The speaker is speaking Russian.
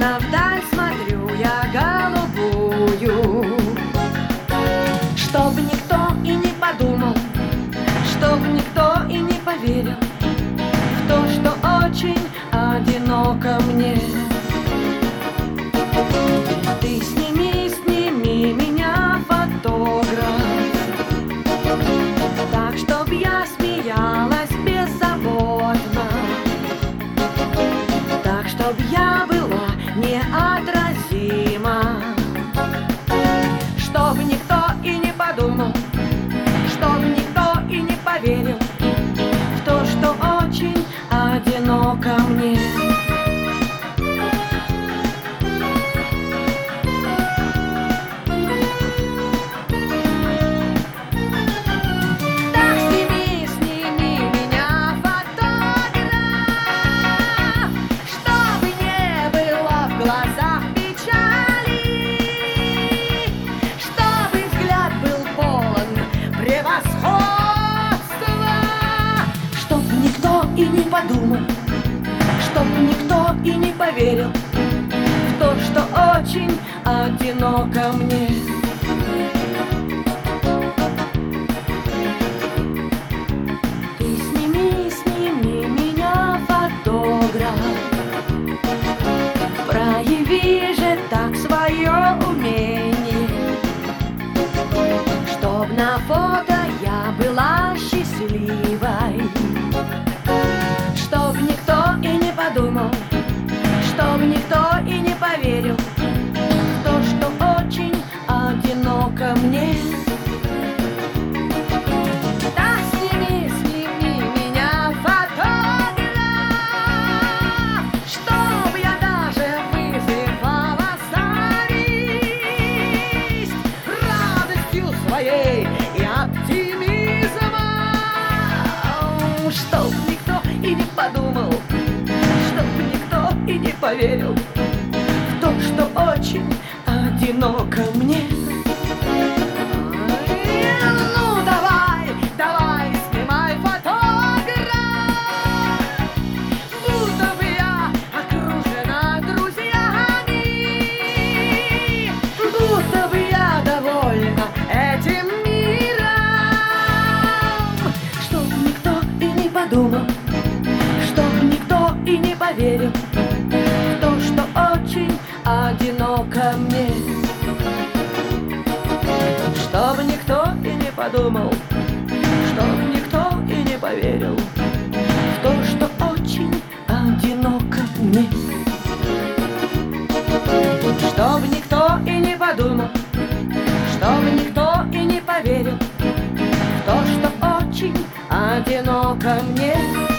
Словно вдаль смотрю я голубую. Чтоб никто и не подумал, чтоб никто и не поверил в то, что очень одиноко мне. Ты сними меня фотограф, так, чтоб я смеялась беззаботно, так, чтоб я была неотразима, чтоб никто и не подумал, чтоб никто и не поверил в то, что очень одиноко мне. Так сними меня фотограф, чтобы не было в глазах печали, чтобы взгляд был полон превосходства, чтоб никто и не подумал, чтоб никто и не поверил в то, что очень одиноко мне. Ты сними меня фотограф, прояви же так свое умение, чтоб на фото я была счастливой, чтоб никто и не подумал, чтоб никто и не поверил в то, что очень одиноко мне. Да, сними меня фотограф, чтоб я даже вызывала зависть радостью своей и оптимизмом, чтоб никто и не подумал, чтоб никто и не поверил в то, что очень одиноко мне. Ну давай, снимай фотограф, будто бы я окружена друзьями, будто бы я довольна этим миром, чтоб никто и не подумал, чтоб никто и не поверил в то, что очень одиноко мне. Чтоб никто и не подумал, чтоб никто и не поверил в то, что очень одиноко мне. Чтоб никто и не подумал, чтоб никто и не поверил в то, что очень одиноко мне.